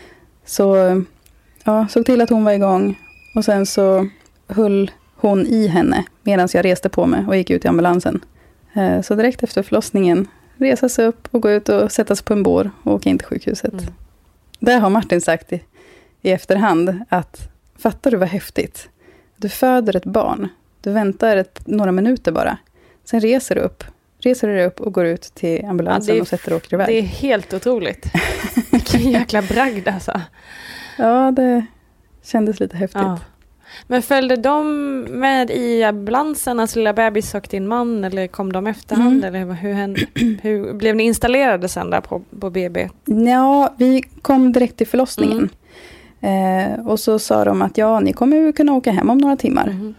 Så ja, såg till att hon var igång. Och sen så höll hon i henne medan jag reste på mig och gick ut i ambulansen. Så direkt efter förlossningen resa sig upp och gå ut och sätta sig på en bår och åka in till sjukhuset. Mm. Där har Martin sagt i, i efterhand att fattar du vad häftigt? Du föder ett barn. Du väntar ett, några minuter bara. Sen reser du upp. Reser du upp och går ut till ambulansen ja, är, och sätter och åker iväg. Det är helt otroligt. Vilken jäkla bragd alltså. Ja, det kändes lite häftigt. Ja. Men följde de med i ambulansen, alltså lilla bebis och din man, eller kom de efterhand? Mm. Eller hur, hände, hur blev ni installerade sen där på, på B B? Ja, vi kom direkt till förlossningen. Mm. Eh, och så sa de att ja, ni kommer ju kunna åka hem om några timmar. Mm.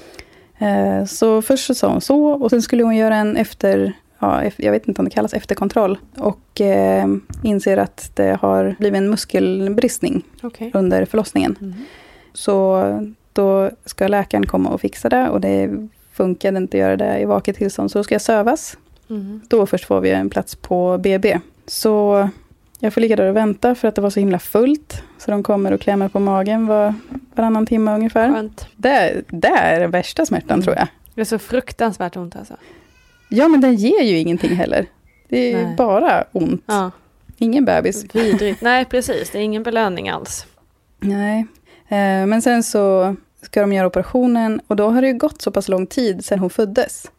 Eh, så först så sa hon så, och sen skulle hon göra en efter, ja, jag vet inte om det kallas efterkontroll. Och eh, inser att det har blivit en muskelbristning okay. under förlossningen. Mm. Så då ska läkaren komma och fixa det. Och det funkade inte att göra det i vaket tillstånd. Så då ska jag sövas. Mm. Då först får vi en plats på B B. Så jag får ligga där och vänta för att det var så himla fullt. Så de kommer och klämmer på magen var, varannan timme ungefär. Skönt. Det, det är den värsta smärtan mm. tror jag. Det är så fruktansvärt ont alltså. Ja, men den ger ju ingenting heller. Det är Nej. bara ont. Ja. Ingen bebis. Vidrigt. Nej, precis. Det är ingen belöning alls. Nej. Men sen så ska de göra operationen och då har det ju gått så pass lång tid sedan hon föddes.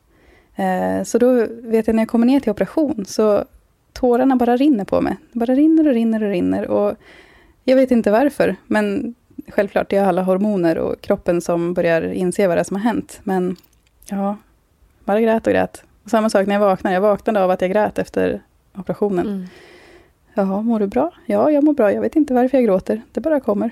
Så då vet jag när jag kommer ner till operation så tårarna bara rinner på mig. Det bara rinner och rinner och rinner och jag vet inte varför. Men självklart det är alla hormoner och kroppen som börjar inse vad det är som har hänt. Men ja, bara grät och grät. Och samma sak när jag vaknade. Jag vaknade av att jag grät efter operationen. Mm. Jaha, mår du bra? Ja, jag mår bra. Jag vet inte varför jag gråter. Det bara kommer.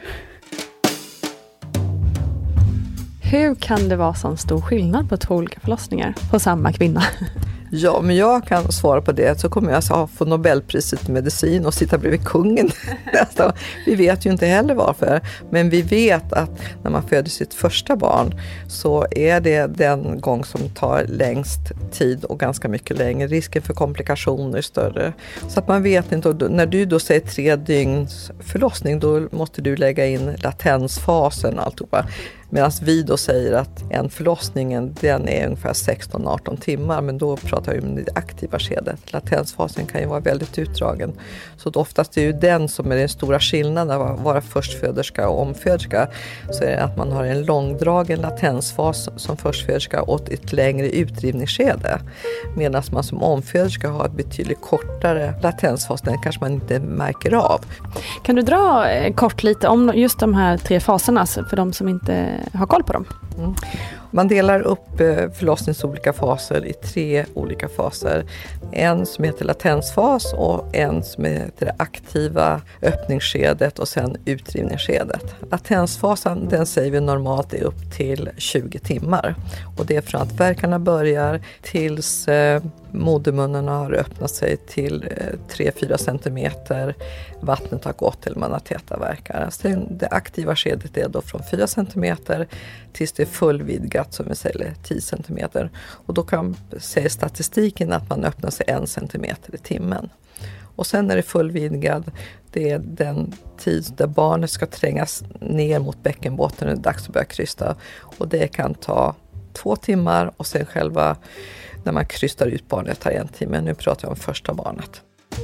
Hur kan det vara sån stor skillnad på två olika förlossningar på samma kvinna? Ja, men jag kan svara på det. Så kommer jag alltså få Nobelpriset i medicin och sitta bredvid kungen. Alltså, vi vet ju inte heller varför. Men vi vet att när man föder sitt första barn så är det den gång som tar längst tid och ganska mycket längre. Risken för komplikationer är större. Så att man vet inte. Och när du då säger tre dygns förlossning, då måste du lägga in latensfasen och alltihopa. Medan vi då säger att en förlossningen den är ungefär sexton till arton timmar, men då pratar vi om det aktiva skedet. Latensfasen kan ju vara väldigt utdragen. Så att oftast är ju den som är den stora skillnaden att vara förstföderska och omföderska. Så är det att man har en långdragen latensfas som förstföderska och ett längre utdrivningsskede. Medan man som omföderska har ett betydligt kortare latensfas, den kanske man inte märker av. Kan du dra kort lite om just de här tre faserna för de som inte har koll på dem? Mm. Man delar upp förlossningens olika faser i tre olika faser. En som heter latensfas och en som heter det aktiva öppningsskedet och sen utdrivningsskedet. Latensfasen, den säger vi normalt är upp till tjugo timmar. Och det är från att värkarna börjar tills eh, modermunnen har öppnat sig till eh, tre till fyra centimeter. Vattnet har gått till man har täta värkar. Alltså det, det aktiva skedet är då från fyra centimeter tills det är fullvidgat som vi säger tio centimeter. Och då kan säga statistiken att man öppnar sig en centimeter i timmen. Och sen när det är fullvidgad, det är den tid där barnet ska trängas ner mot bäckenbotten och det är dags att börja krysta. Och det kan ta två timmar och sen själva när man krystar ut barnet tar en timme. Nu pratar jag om första barnet.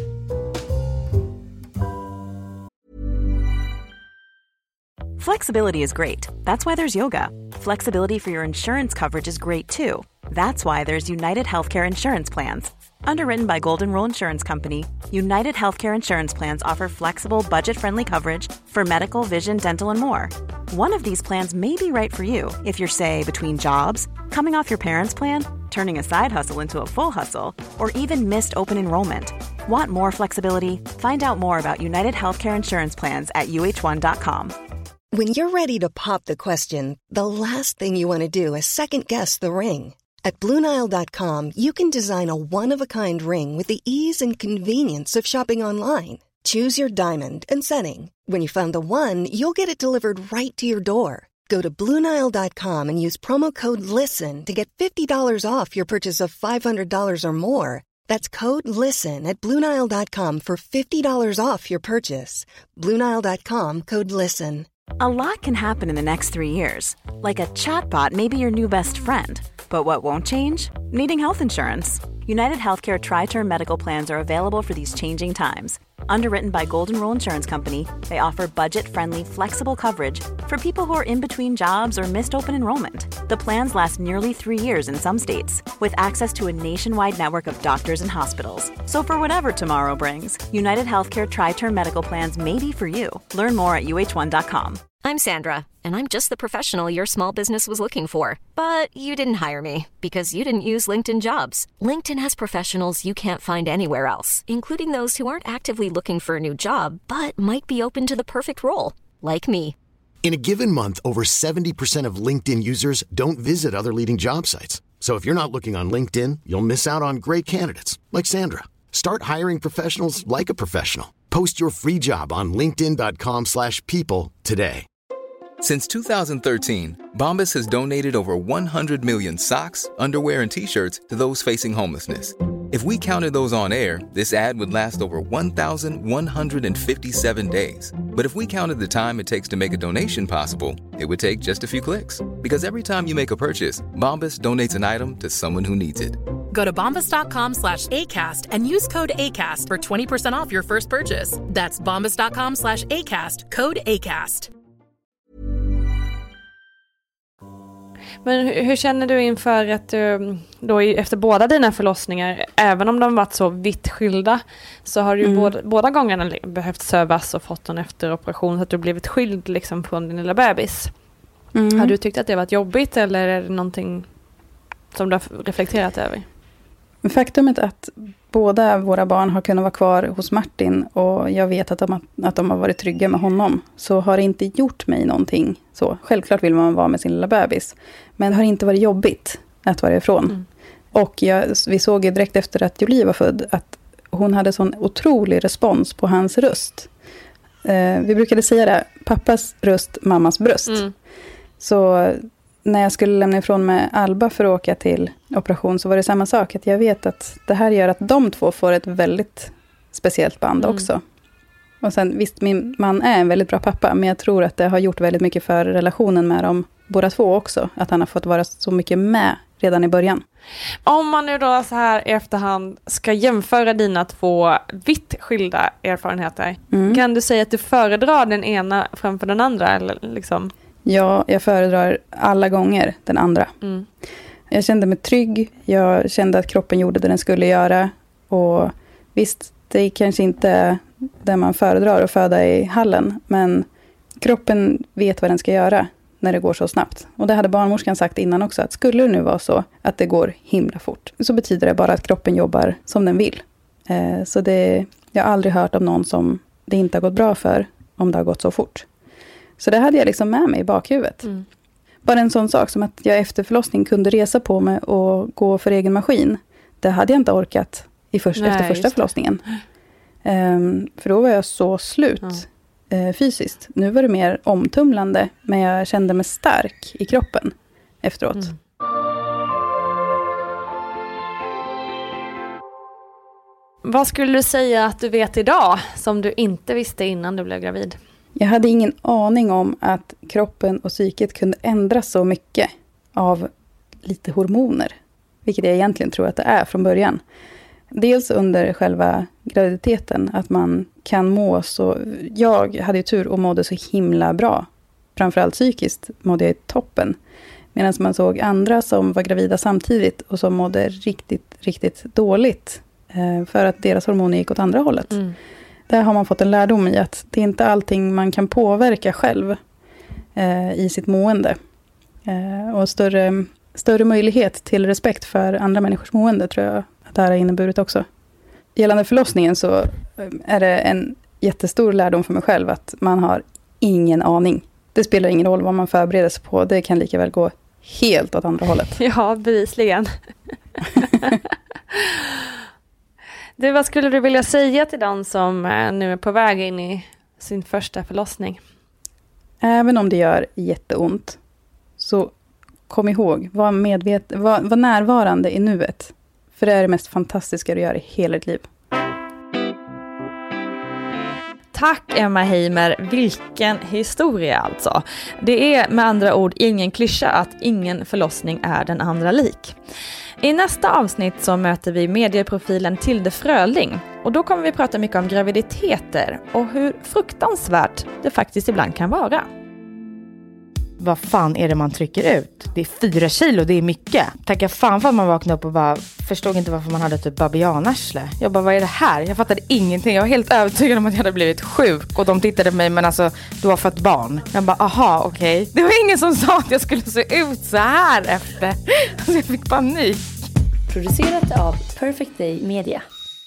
Flexibility is great. That's why there's yoga. Flexibility for your insurance coverage is great too. That's why there's United Healthcare Insurance Plans. Underwritten by Golden Rule Insurance Company, United Healthcare Insurance Plans offer flexible, budget-friendly coverage for medical, vision, dental, and more. One of these plans may be right for you if you're, say, between jobs, coming off your parents' plan, turning a side hustle into a full hustle, or even missed open enrollment. Want more flexibility? Find out more about United Healthcare Insurance Plans at U H one dot com. When you're ready to pop the question, the last thing you want to do is second-guess the ring. At Blue Nile dot com, you can design a one-of-a-kind ring with the ease and convenience of shopping online. Choose your diamond and setting. When you find the one, you'll get it delivered right to your door. Go to Blue Nile dot com and use promo code LISTEN to get fifty dollars off your purchase of five hundred dollars or more. That's code LISTEN at Blue Nile dot com for fifty dollars off your purchase. Blue Nile dot com, code LISTEN. A lot can happen in the next three years. Like a chatbot may be your new best friend. But what won't change? Needing health insurance. United Healthcare Tri-Term Medical Plans are available for these changing times. Underwritten by Golden Rule Insurance Company, they offer budget-friendly, flexible coverage for people who are in between jobs or missed open enrollment. The plans last nearly three years in some states, with access to a nationwide network of doctors and hospitals. So for whatever tomorrow brings, United Healthcare Tri-Term Medical Plans may be for you. Learn more at U H one dot com. I'm Sandra, and I'm just the professional your small business was looking for. But you didn't hire me because you didn't use LinkedIn Jobs. LinkedIn has professionals you can't find anywhere else, including those who aren't actively looking for a new job, but might be open to the perfect role, like me. In a given month, over seventy percent of LinkedIn users don't visit other leading job sites. So if you're not looking on LinkedIn, you'll miss out on great candidates like Sandra. Start hiring professionals like a professional. Post your free job on linkedin dot com slash people today. Since two thousand thirteen, Bombas has donated over one hundred million socks, underwear, and T-shirts to those facing homelessness. If we counted those on air, this ad would last over one thousand one hundred fifty-seven days. But if we counted the time it takes to make a donation possible, it would take just a few clicks. Because every time you make a purchase, Bombas donates an item to someone who needs it. Go to bombas dot com slash ACAST and use code ACAST for twenty percent off your first purchase. That's bombas dot com slash ACAST, code ACAST. Men hur, hur känner du inför att du då efter båda dina förlossningar, även om de varit så vitt skilda, så har du mm. båda, båda gångerna behövt sövas och fått en efteroperation så att du blivit skild liksom från din lilla bebis. Mm. Har du tyckt att det varit jobbigt eller är det någonting som du har reflekterat över? Faktumet att båda våra barn har kunnat vara kvar hos Martin och jag vet att de, att de har varit trygga med honom, så har det inte gjort mig någonting. Så självklart vill man vara med sin lilla bebis, men det har inte varit jobbigt att vara ifrån. Och jag, vi såg ju direkt efter att Julie var född att hon hade sån otrolig respons på hans röst. Eh, vi brukade säga det, pappas röst, mammas bröst. Mm. Så när jag skulle lämna ifrån med Alba för att åka till operation så var det samma sak. Att jag vet att det här gör att de två får ett väldigt speciellt band mm. också. Och sen visst, min man är en väldigt bra pappa, men jag tror att det har gjort väldigt mycket för relationen med dem båda två också. Att han har fått vara så mycket med redan i början. Om man nu då så här i efterhand ska jämföra dina två vitt skilda erfarenheter, mm. kan du säga att du föredrar den ena framför den andra? Eller liksom? Ja, jag föredrar alla gånger den andra. Mm. Jag kände mig trygg, jag kände att kroppen gjorde det den skulle göra. Och visst, det är kanske inte det man föredrar att föda i hallen, men kroppen vet vad den ska göra när det går så snabbt. Och det hade barnmorskan sagt innan också, att skulle det nu vara så att det går himla fort, så betyder det bara att kroppen jobbar som den vill. Eh, så det, jag har aldrig hört om någon som det inte har gått bra för om det har gått så fort. Så det hade jag liksom med mig i bakhuvudet. Mm. Bara en sån sak som att jag efter förlossning kunde resa på mig och gå för egen maskin. Det hade jag inte orkat i först, Nej, efter första förlossningen. Um, för då var jag så slut mm. uh, fysiskt. Nu var det mer omtumlande, men jag kände mig stark i kroppen efteråt. Mm. Vad skulle du säga att du vet idag som du inte visste innan du blev gravid? Jag hade ingen aning om att kroppen och psyket kunde ändras så mycket av lite hormoner. Vilket jag egentligen tror att det är från början. Dels under själva graviditeten, att man kan må så... Jag hade ju tur och mådde så himla bra. Framförallt psykiskt mådde jag i toppen. Medan man såg andra som var gravida samtidigt och som mådde riktigt, riktigt dåligt. För att deras hormoner gick åt andra hållet. Mm. Där har man fått en lärdom i att det är inte allting man kan påverka själv eh, i sitt mående. Eh, och större, större möjlighet till respekt för andra människors mående tror jag att det här har inneburit också. Gällande förlossningen så är det en jättestor lärdom för mig själv att man har ingen aning. Det spelar ingen roll vad man förbereder sig på. Det kan lika väl gå helt åt andra hållet. Ja, bevisligen. Du, vad skulle du vilja säga till den som nu är på väg in i sin första förlossning? Även om det gör jätteont, så kom ihåg, var, medvet- var, var närvarande i nuet. För det är det mest fantastiska du gör i hela ditt liv. Tack Emma Heimer, vilken historia alltså. Det är med andra ord ingen klyscha att ingen förlossning är den andra lik. I nästa avsnitt så möter vi medieprofilen Tilde Fröling och då kommer vi prata mycket om graviditeter och hur fruktansvärt det faktiskt ibland kan vara. Vad fan är det man trycker ut? Det är fyra kilo, det är mycket. Tacka fan för att man vaknade upp och bara förstod inte varför man hade typ babianarsle. Jag bara, vad är det här? Jag fattade ingenting. Jag var helt övertygad om att jag hade blivit sjuk. Och de tittade på mig, men alltså, du har fått barn. Jag bara, aha, okej. Okay. Det var ingen som sa att jag skulle se ut så här efter. Alltså jag fick panik. Producerat av Perfect Day Media.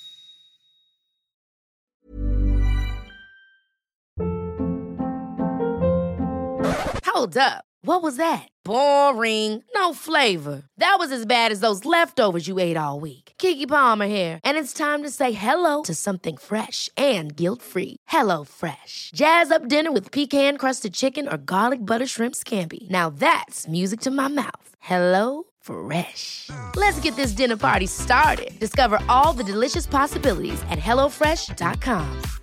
Hold up. What was that? Boring. No flavor. That was as bad as those leftovers you ate all week. Keke Palmer here. And it's time to say hello to something fresh and guilt-free. Hello Fresh. Jazz up dinner with pecan-crusted chicken or garlic butter shrimp scampi. Now that's music to my mouth. Hello Fresh. Let's get this dinner party started. Discover all the delicious possibilities at hello fresh dot com.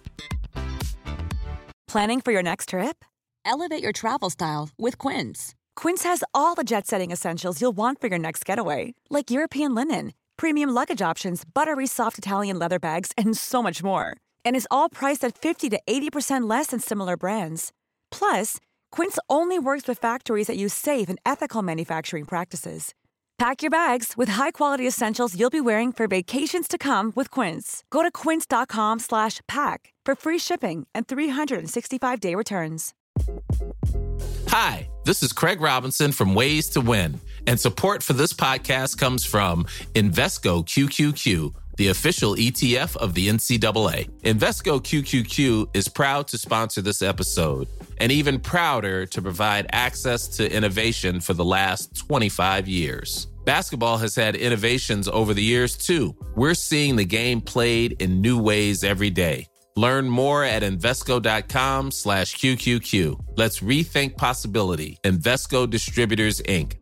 Planning for your next trip? Elevate your travel style with Quince. Quince has all the jet-setting essentials you'll want for your next getaway, like European linen, premium luggage options, buttery soft Italian leather bags, and so much more. And is all priced at fifty to eighty percent less than similar brands. Plus, Quince only works with factories that use safe and ethical manufacturing practices. Pack your bags with high-quality essentials you'll be wearing for vacations to come with Quince. Go to quince.com slash pack for free shipping and three sixty-five day returns. Hi, this is Craig Robinson from Ways to Win, and support for this podcast comes from Invesco Q Q Q, the official E T F of the N C double A. Invesco Q Q Q is proud to sponsor this episode, and even prouder to provide access to innovation for the last twenty-five years. Basketball has had innovations over the years, too. We're seeing the game played in new ways every day. Learn more at Invesco.com slash QQQ. Let's rethink possibility. Invesco Distributors, Incorporated.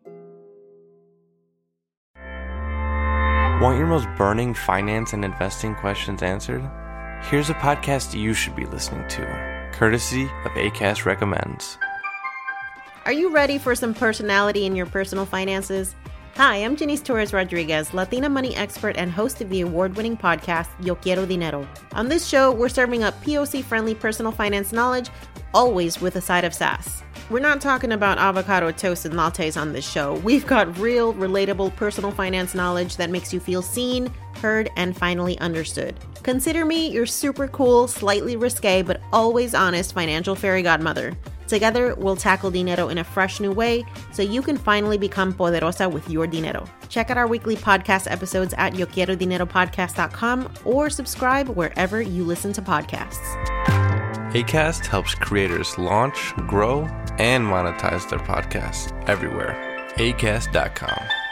Want your most burning finance and investing questions answered? Here's a podcast you should be listening to, courtesy of Acast Recommends. Are you ready for some personality in your personal finances? Hi, I'm Janice Torres-Rodriguez, Latina money expert and host of the award-winning podcast, Yo Quiero Dinero. On this show, we're serving up P O C-friendly personal finance knowledge, always with a side of sass. We're not talking about avocado toast and lattes on this show. We've got real, relatable personal finance knowledge that makes you feel seen, heard, and finally understood. Consider me your super cool, slightly risque, but always honest financial fairy godmother. Together, we'll tackle dinero in a fresh new way so you can finally become poderosa with your dinero. Check out our weekly podcast episodes at yo quiero dinero podcast dot com or subscribe wherever you listen to podcasts. Acast helps creators launch, grow, and monetize their podcasts everywhere. Acast dot com.